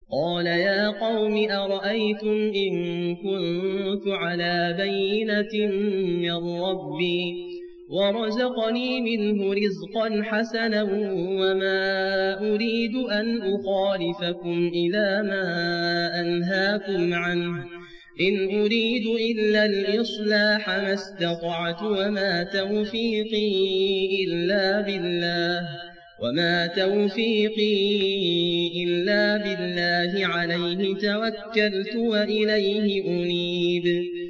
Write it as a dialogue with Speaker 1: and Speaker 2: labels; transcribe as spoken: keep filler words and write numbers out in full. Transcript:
Speaker 1: قال يا قوم أرأيتم إن كنت على بينة من ربي ورزقني منه رزقا حسنا وما أريد أن أخالفكم إلى ما أنهاكم عنه إن أريد إلا الإصلاح ما استطعت وما توفيقي إلا بالله وما توفيقي إلا بالله عليه توكلت وإليه أنيب